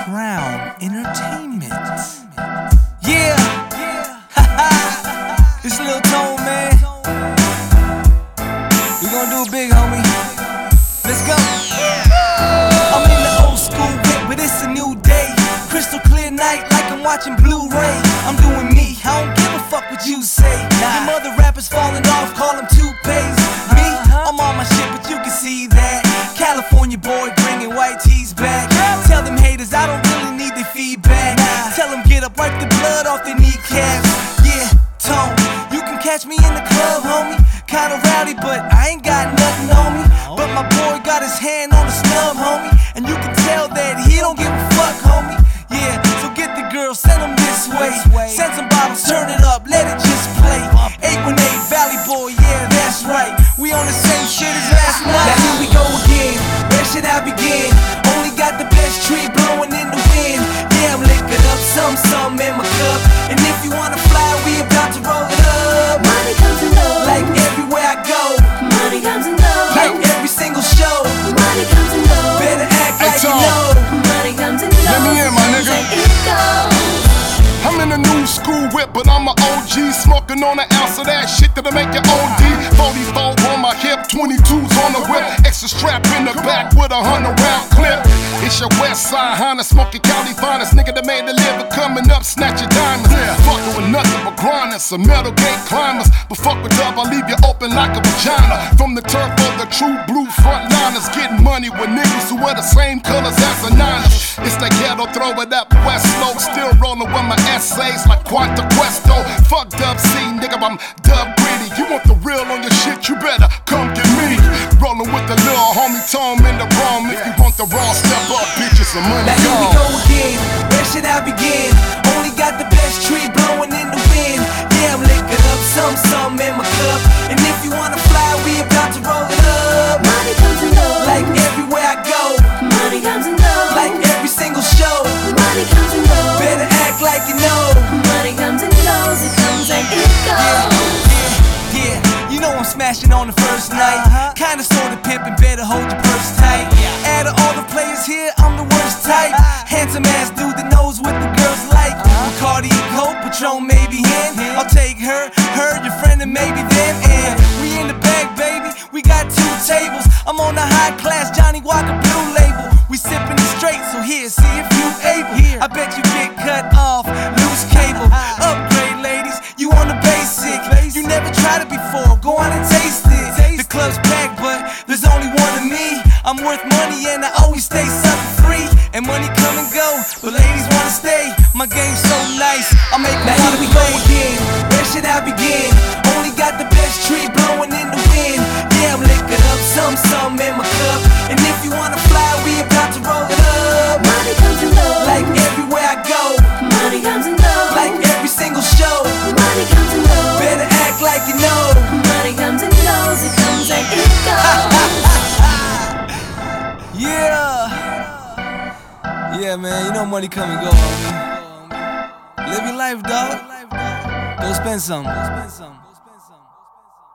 Crown Entertainment. Yeah, it's Lil Tone, man. We gonna do it big, homie. Let's go. I'm in the old school whip, but it's a new day. Crystal clear night, like I'm watching Blu-ray. I'm doing me, I don't give a fuck what you say. Them other rappers falling off, call them toupees. Me, I'm on my shit, but you can see that. California boy bringing white tees back. Tell them haters I don't really need their feedback. Tell them get up, wipe the blood off their kneecaps. Yeah, Tone, you can catch me in the club, homie. Kinda rowdy, but I ain't got nothing on me. But my boy got his hand on the snub, homie. And you can tell that he don't give a fuck, homie. Yeah, so get the girl, send them this way. Send some bottles, turn it up, let it just play. 818 Valley Boy, yeah, that's right. We on the same shit as last night. Now here we go again, where should I begin? Only got the best tree blowing in the wind. Yeah, I'm licking up some in my cup. And if you wanna fly, we about to roll it up. Money comes and goes, like everywhere I go. money comes and goes, Like every single show. money comes and goes, Better act like you Tom. know. money comes and goes. Let me in, my nigga. And it goes. I'm in a new school whip, but I'm a OG. Smoking on an ounce of that shit that'll make you OD. 44 on my hip, 22s on the whip. Extra strap in the back with a 100-round clip. It's your West Side Honda, Smoky County finest. Nigga that made the liver coming up, snatch your diamonds. Fucking with nothing but grinders, some metal gate climbers. But fuck with up, I'll leave you open like a vagina. From the turf of the true blue frontliners, getting money with niggas who wear the same colors as the Niners. It's that ghetto, throw it up, West Slope. Still rolling with my essays like Quanta Questo. Fucked up scene, nigga, I'm dub greedy. You want the real on your shit, you better come get me. Rolling with the little homie Tom in the room. If you want the raw, step up, bitches, some money Now here we gone. go again, where should I begin? Only got the best tree blowing in the wind. Yeah, I'm licking up some in my cup. And if you wanna fly, we about to roll it up. Money comes and goes, Like everywhere I go. money comes and goes, Like every single show. money comes and goes, Better act like you know. money comes and goes, it comes and it goes. Yeah, you know I'm smashing on the first night. Kinda sorta pimpin', better hold your purse tight. Out of all the players here, I'm the worst type. Handsome ass dude that knows what the girls like. Bacardi and Coke, Patron, maybe hen. I'll take her, your friend, and maybe them. And we in the bag, baby. We got 2 tables. I'm on the high class Johnny Walker Blue Label. We sippin' it straight, so here, see if you able. I bet you get cut off, loose cable. Upgrade, ladies, you on the basic. You never tried it before, go on and taste it. The club's packed, but there's only one of me. I'm worth money and I always stay something free. And money come and go, but ladies wanna stay. My game's so nice, I'll make them wanna we go again. Where should I begin? Only got the best tree blowing in the wind. Yeah, I'm licking up some in my cup. And if you wanna fly, we about to roll it up. Money comes and goes, Like everywhere I go. money comes and goes, Like every single show. money comes and goes, Better act like you know. money comes and goes, it comes and it goes. Yeah, man, you know money come and go, homie. Live your life, dog. Go spend some.